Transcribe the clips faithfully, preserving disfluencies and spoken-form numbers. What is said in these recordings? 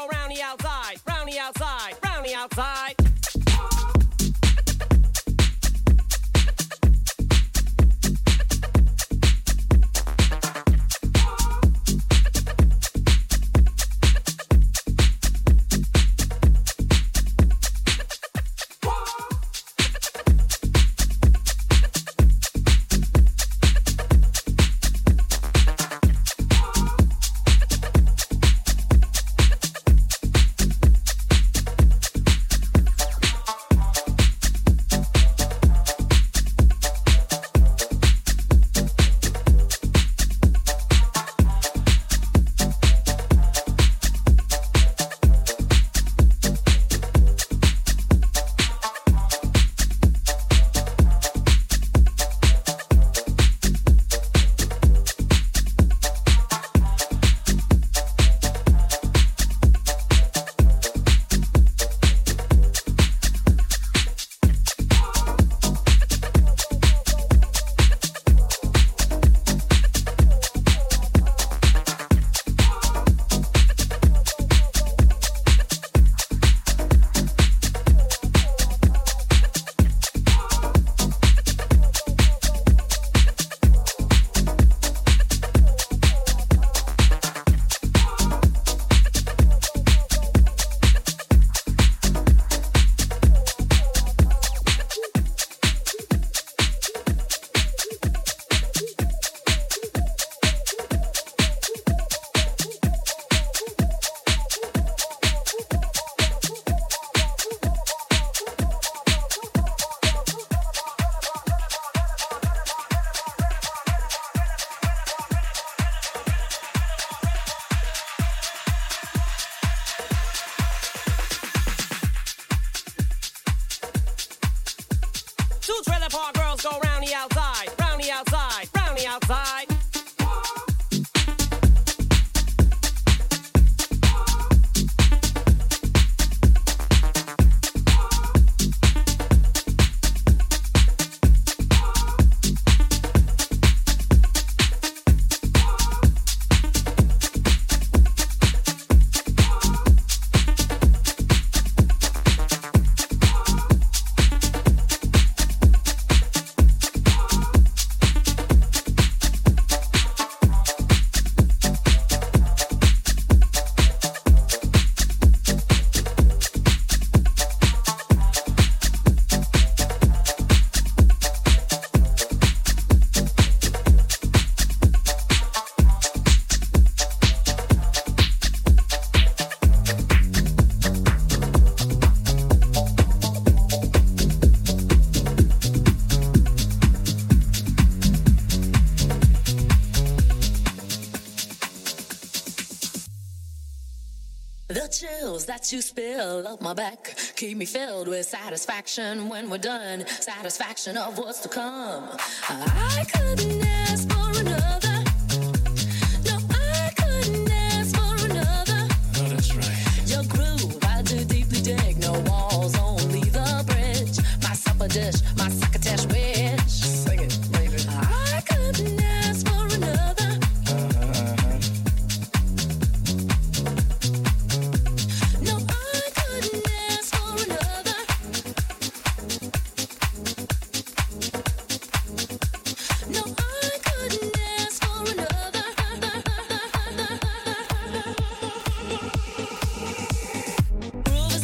go round the outside, round the outside, round the outside. That you spill up my back, keep me filled with satisfaction when we're done, satisfaction of what's to come. I couldn't ask for another. No, I couldn't ask for another. Oh, that's right. Your groove, I do deeply dig. No walls, only the bridge. My supper dish, my succotash wish. Sing it, baby. I couldn't ask for another. Groove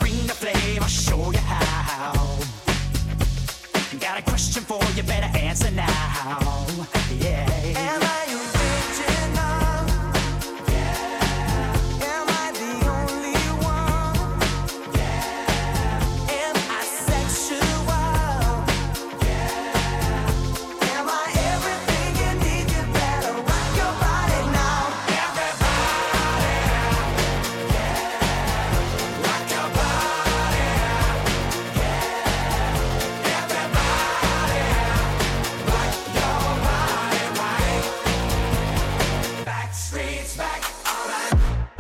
bring the flame, I'll show you how. Got a question for you, better answer now. Yeah. Am I original? Yeah. Am I the only one? Yeah. Am I sexual? Yeah. Am I everything you need? You better rock your body now. Everybody, yeah. Rock your body, yeah. Everybody, rock your body right. Backstreet's back, alright.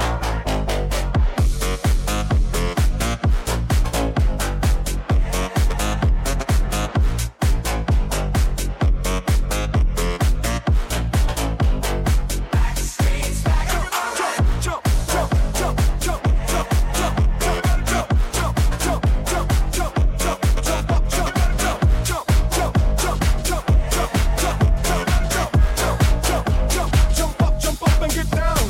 Backstreet's back, alright. Jump, jump, jump, jump, jump, jump, jump, jump, jump, jump, jump, jump, jump, jump, up, jump, jump, jump, jump, jump, jump, jump, jump, jump, jump, jump, jump, jump up, jump up and get down.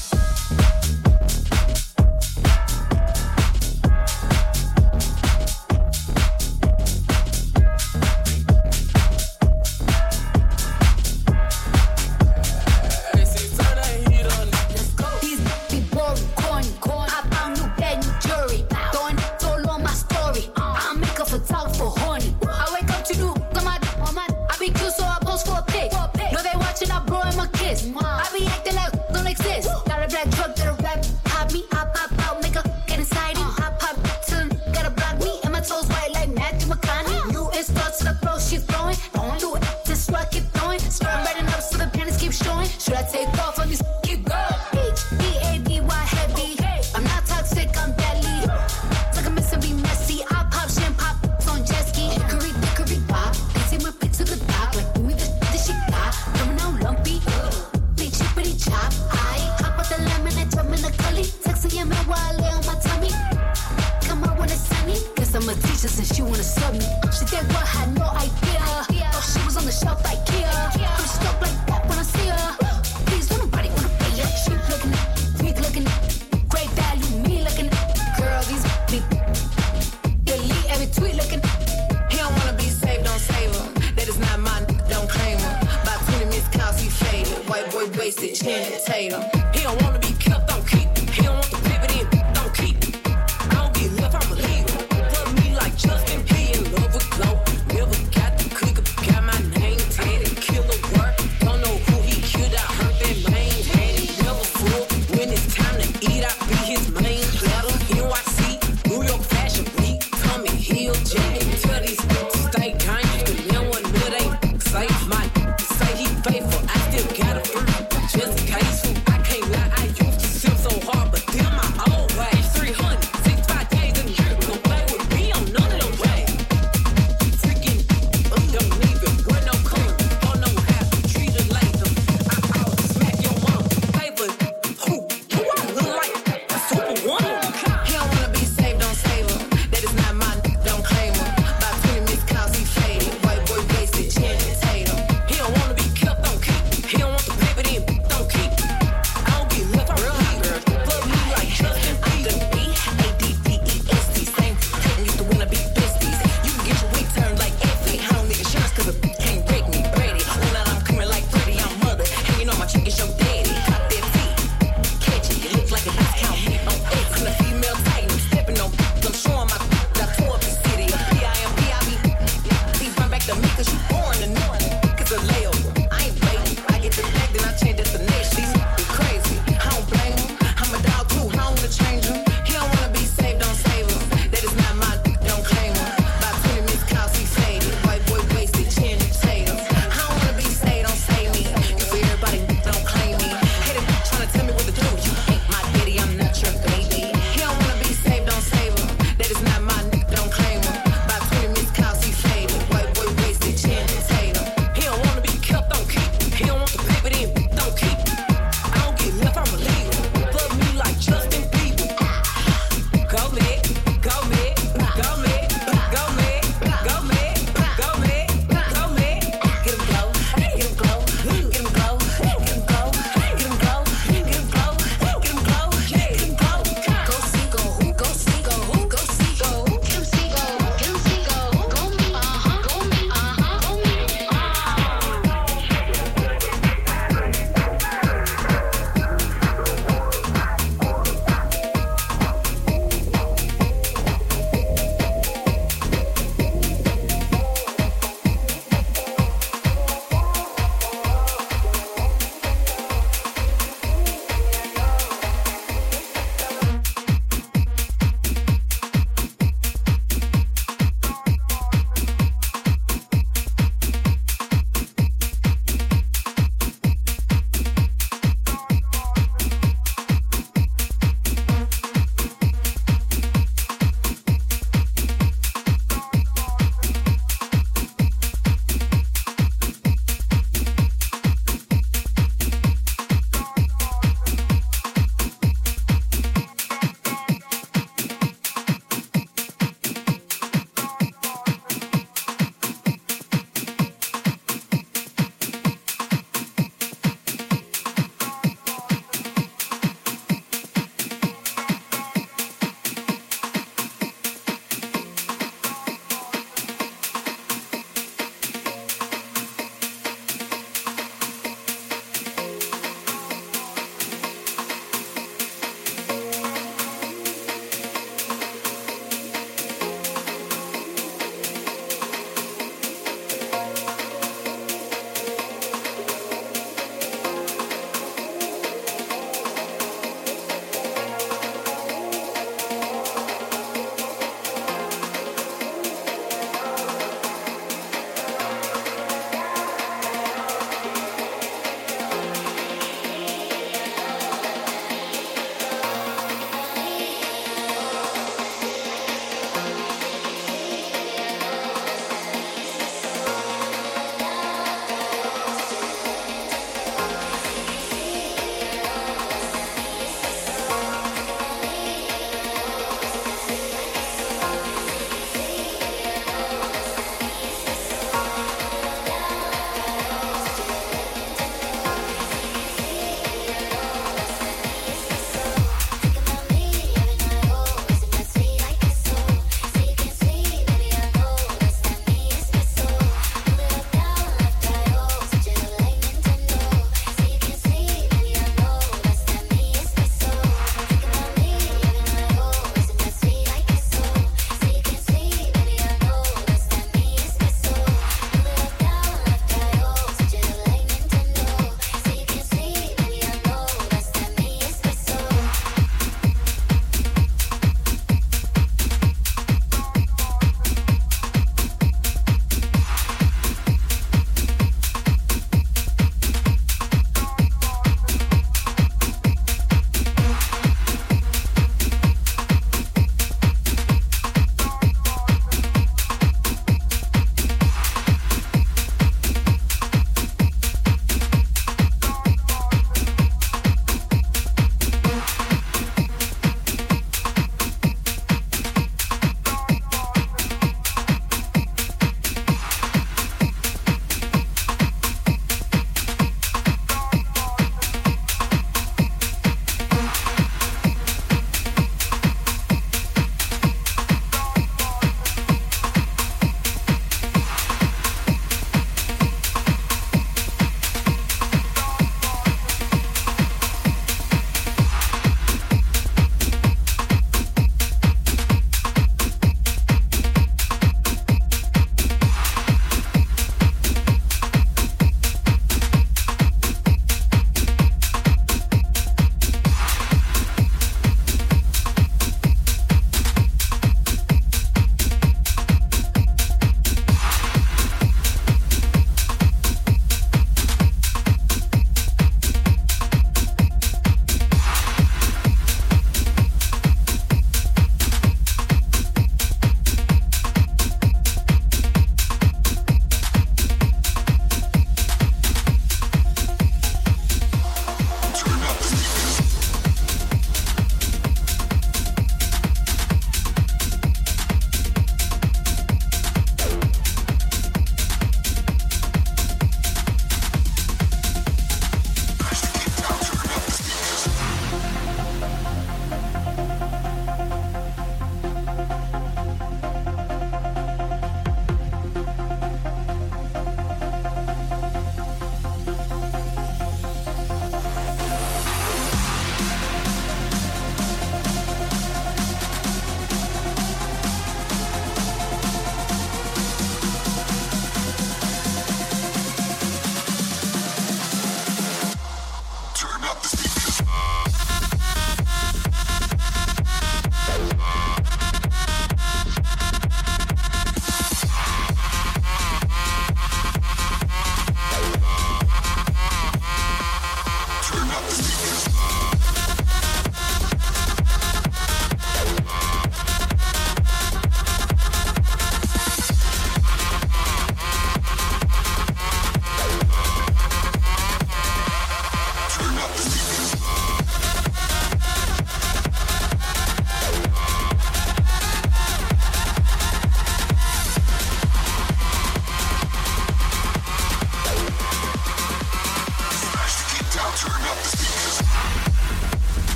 These be boring, corny, corny. I found new bed, new jury. Throwing it all on my story. I make a photographer horny. I wake up to do come on, I be cute, so I post for a pic. No, they watching, I blow him a kiss. I be acting like don't exist. Got a black truck, got a rap. Hop me, hop, hop, out, make her get excited. Hop, hop, till gotta block me. And my toes white like Matthew McConaughey. New install to the flow, she throwing. Do it, just what I keep throwing. Start writing up so the panties keep showing. Should I take off on these? Keep going. H E A D Y heavy. I'm not toxic, I'm deadly. It's like I'm missing be messy. I pop shit, pop on jet ski. Hickory, dickory, pop. They take my pick to the top. Like, do me the this shit got. Coming out lumpy. Big chippity chop. I hop out the lemon and jump in the gully. Texting your man while I lay on my tummy. Come out when it's sunny. Guess I'm a teacher since she wanna sub me. She did what, had no idea. Oh, she was on the shelf like Kia. I'm stuck like that when I see her. Please, don't nobody wanna pay her. She looking at, we looking at. Great value, me looking at. Girl, these be delete every tweet looking at. He don't wanna be saved, don't save him. That is not mine, don't claim him. By twenty missed calls, he faded. White boy wasted, Channing Tatum. He don't wanna be kept, don't keep him. He don't want the pivot in, don't keep him. I don't get left, I'm a leader. Love me like Justin P. in love with glow. Never got the click up, got my name tatted. Killer work, don't know who he killed. I heard that main had it. Never fool. When it's time to eat, I be his main platter. N Y C, New York Fashion Week, Tommy Hill, Jimmy. Tell these stay kind, the man one that ain't safe. My say he faithful, I still got a fruit. Just in case I can't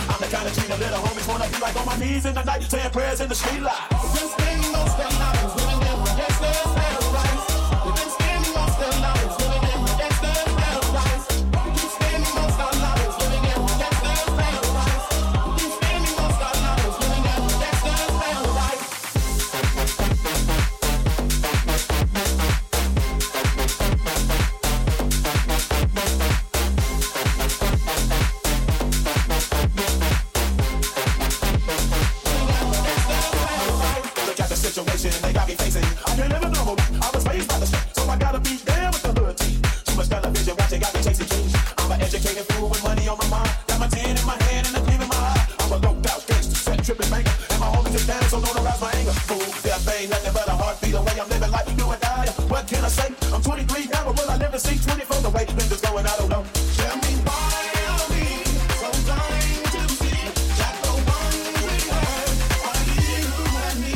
I'm the kind of treat a little homies wanna be like on my knees in the night, saying prayers in the street light. Been spending most of lives living in the gangster's paradise. We've been spending most of lives living in the gangster's paradise. We keep spending most of lives living in the gangster's paradise. We keep spending most of lives living in the gangster's paradise. Situation they got me facing. I can't live a normal life. I was raised by the street, so I gotta be there with the hood team. Too much television watching got me chasing dreams. I'm an educated fool with money on my mind. Got my tin in my hand and a gleam in my eye. I'm a low out gangster, set tripping banker, and my homies is down, so don't arouse my anger. Fool, death ain't nothing but a heartbeat away. I'm living like you and I. What can I say? I'm twenty-three now, but will I live to see twenty-four the way things is going? I don't know. Tell me why are we so blind to see that the one we have are you and me?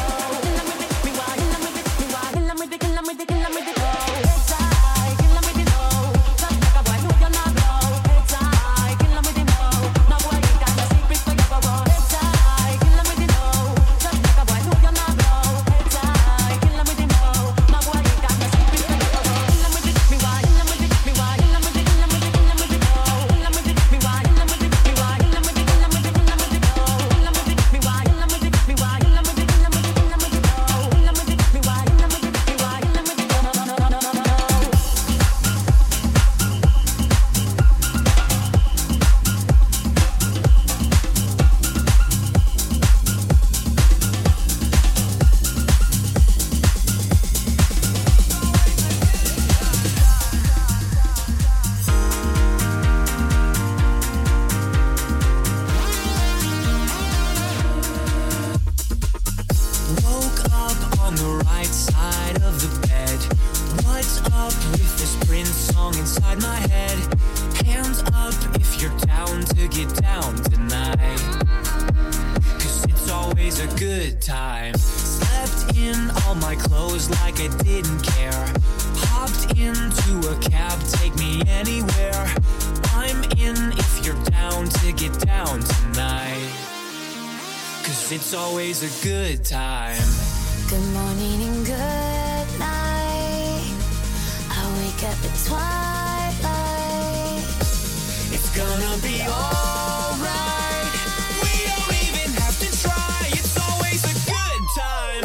It's always a good time. Good morning and good night. I wake up at twilight. It's gonna be alright. We don't even have to try. It's always a good time.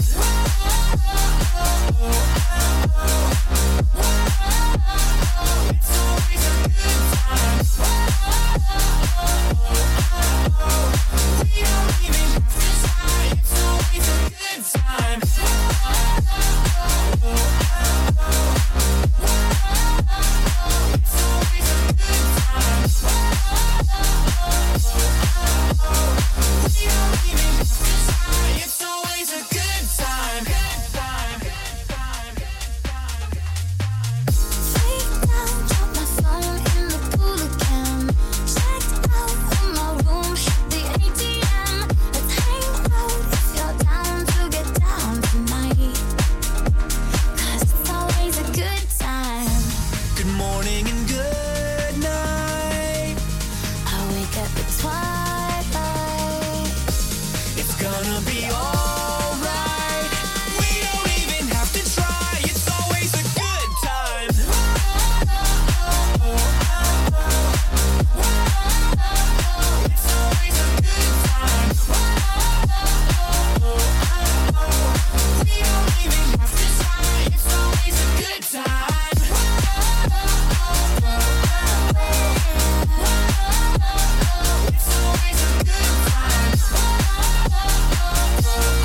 It's always a good time. We don't even have to try. It's always a good time. It's always a good time. We don't even have to try. It's always a good time. Good time. Good time. Good time. Take down, drop my phone in the pool again. Checked out of my room, hit the A T M. Let's hang out if you're down to get down tonight. 'Cause it's always a good time. Good morning and good night. I wake up at twilight. It's gonna be alright. We don't even have to try. It's always a good time. It's always a good time. We don't even have to try. It's always a good time. It's always a good time.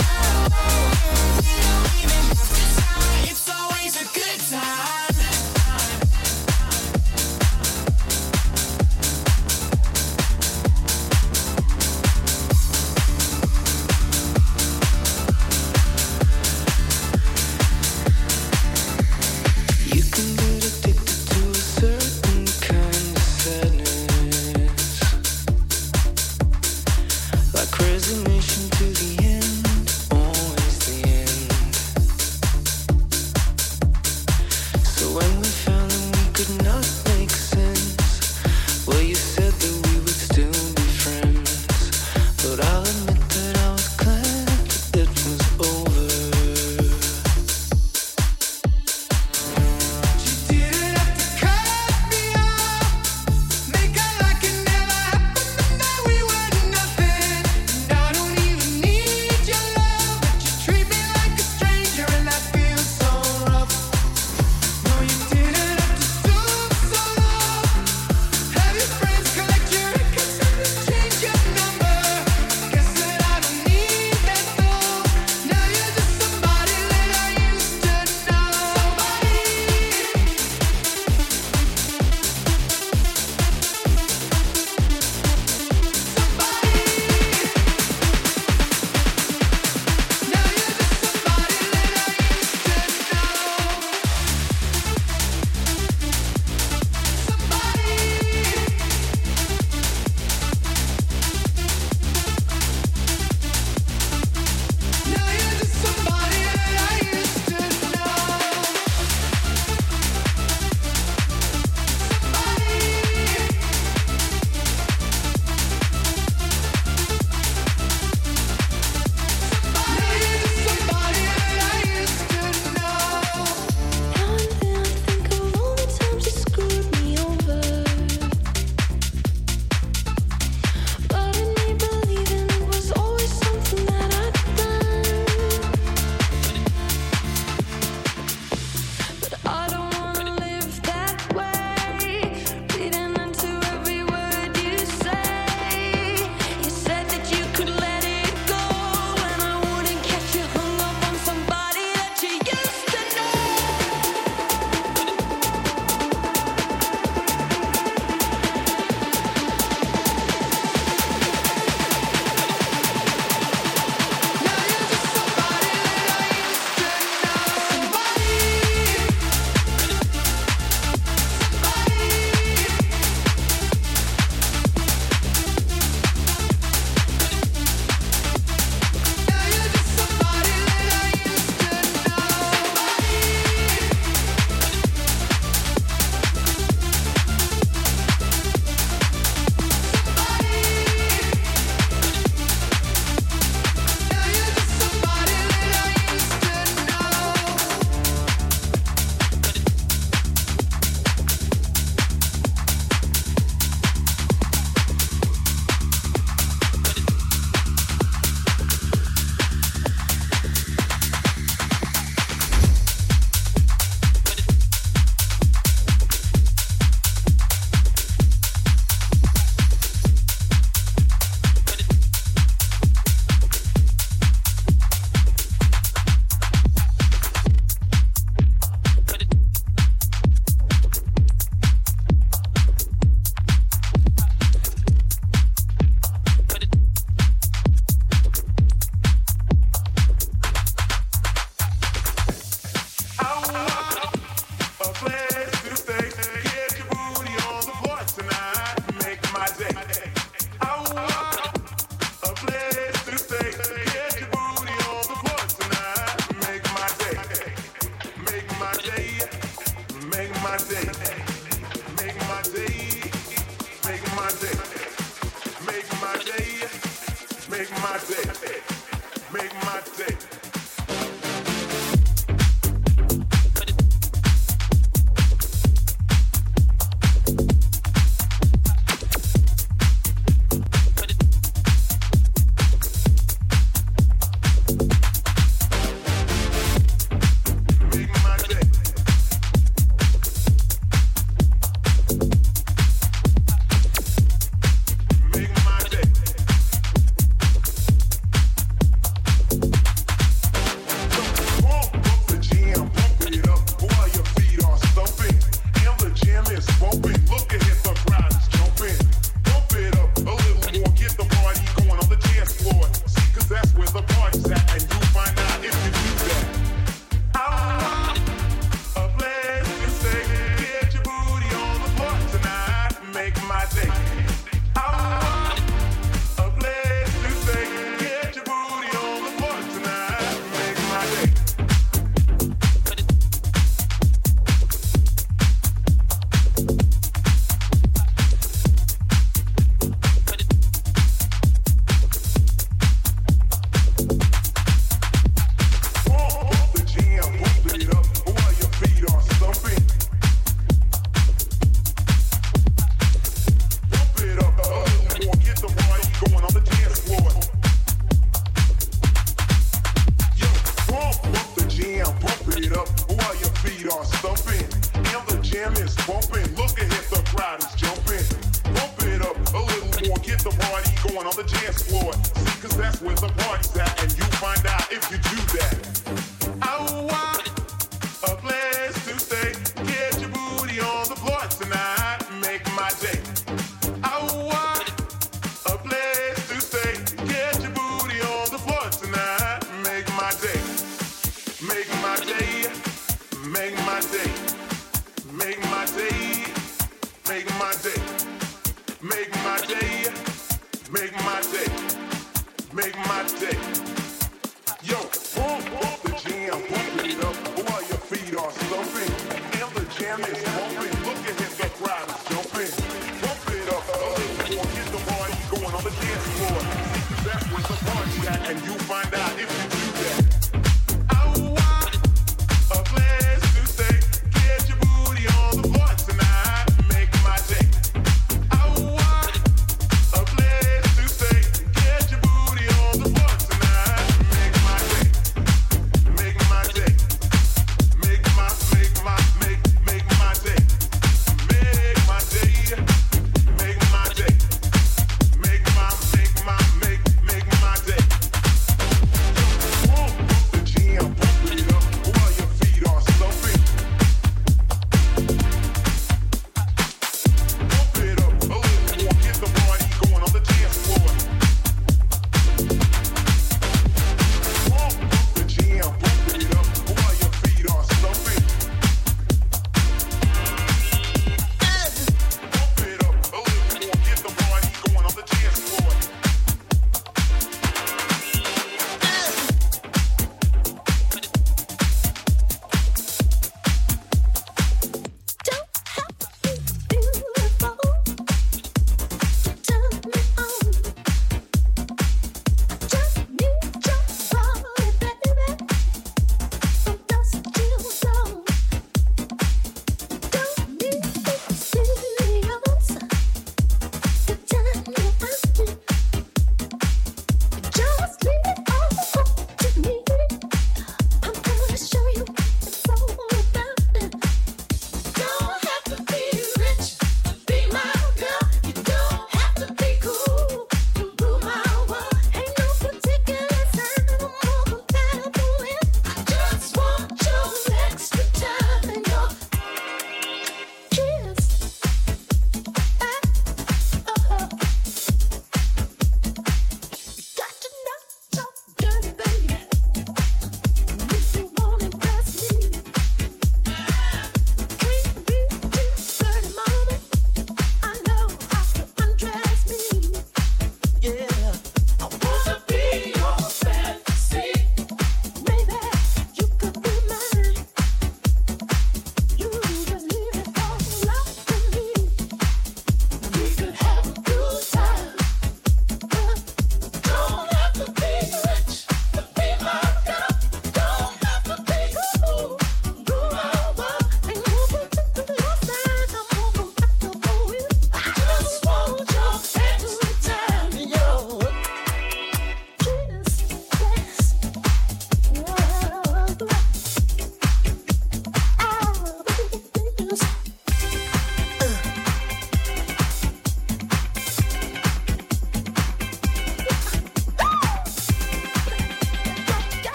bumping. Look ahead, the crowd is jumping. Bump it up a little more, get the party going on the dance floor. See, cause that's where the party's at, and you find out if you do that. I want a place to stay. Get your booty on the floor tonight. Make my day. I want a place to stay. Get your booty on the floor tonight. Make my day. Make my day. Make my day. Make my day. Make my day. Make my day. Make my day. Make my day. Yo, bump, bump the jam, bump it up while your feet are stumping. And the jam is bumping. Look ahead, the crowd is jumping. Bump it up a little more, get the party going on the dance floor. See, that's where the party's at, and you find out if you do that. I want a place to stay. Get your booty on the floor tonight. Make my day. I want a place to stay. Get your booty on the floor tonight. Make my day. Make my day. Make my, make my, make, make my day. Make my day. Make my day. Make my, make my, make, make my day.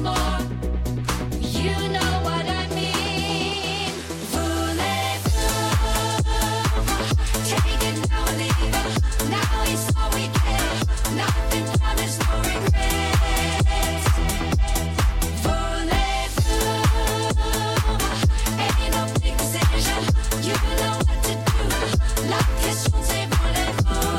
more. You know what I mean. Voulez-vous take it now or leave it? Now it's all we get. Nothing done, there's no regrets. Voulez-vous ain't no big decision. You know what to do. La question c'est voulez-vous.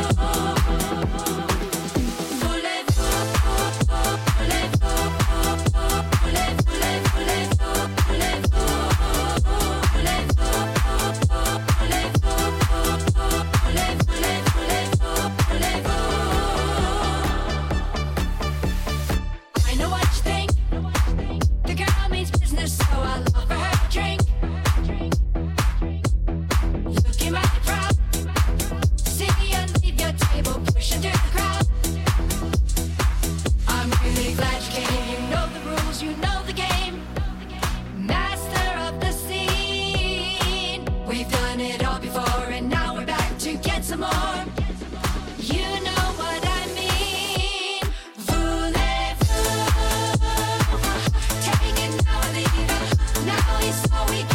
I know what you think. The girl means business, so I'll offer her a drink. Looking mighty proud. See you leave your table, pushing through the crowd. I'm really glad you came. You know the rules, you know the game. Master of the scene. We've done it all before, and now we're back to get some more. You know what I mean. Voulez-vous take it now or leave it? Now it's all we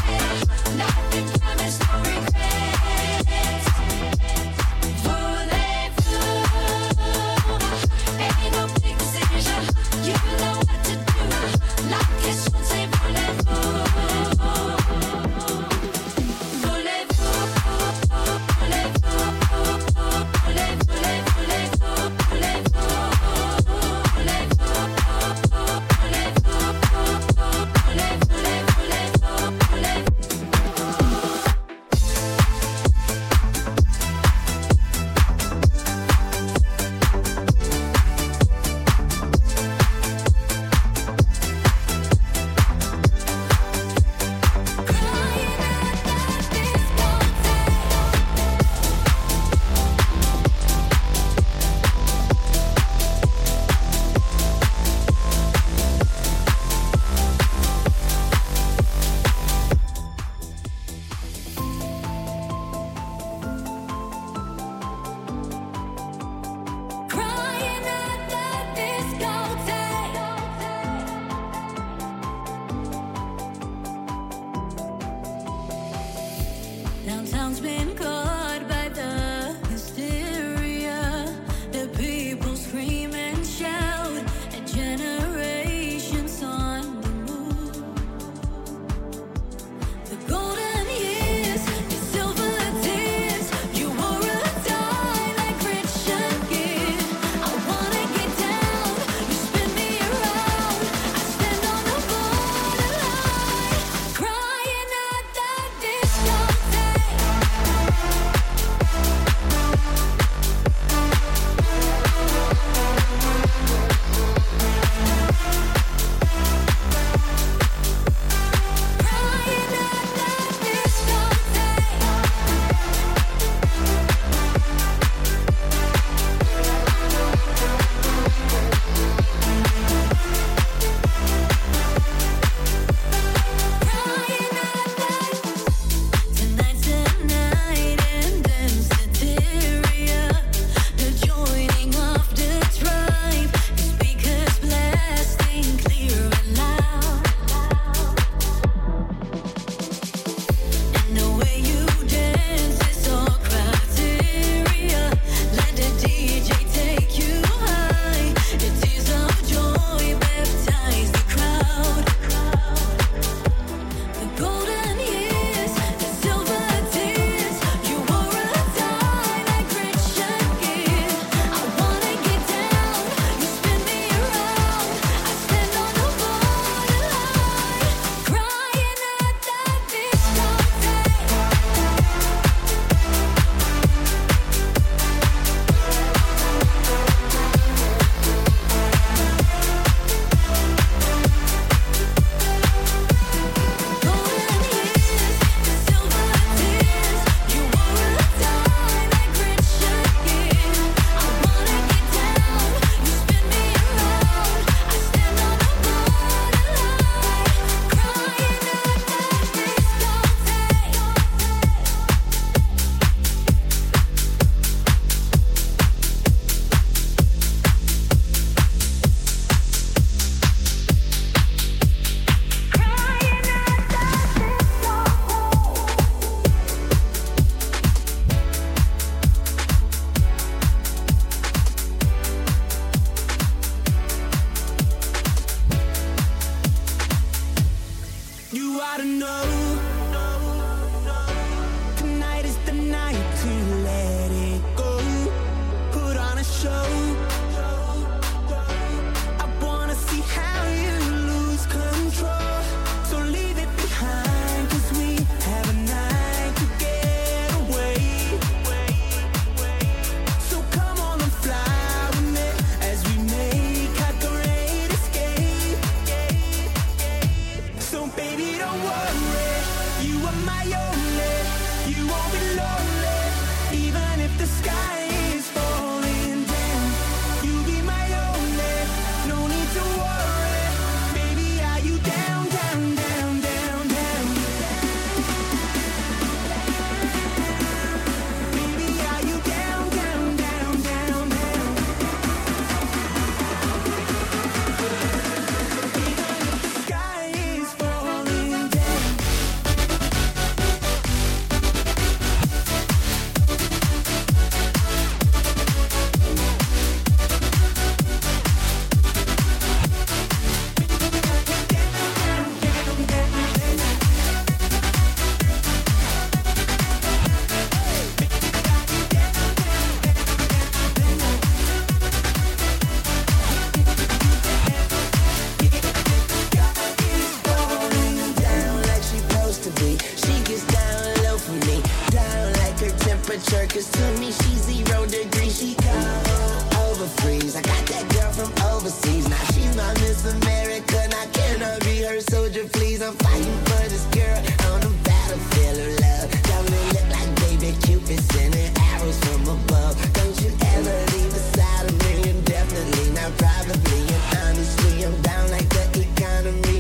Cause to me she's zero degrees. She cold over freeze. I got that girl from overseas. Now she's my Miss America. Now can I be her soldier, please? I'm fighting for this girl on the battlefield of love. Don't it look like baby Cupid sending arrows from above? Don't you ever leave the side of me, indefinitely, not privately. And honestly, I'm down like the economy.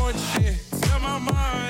shit. Tell my mind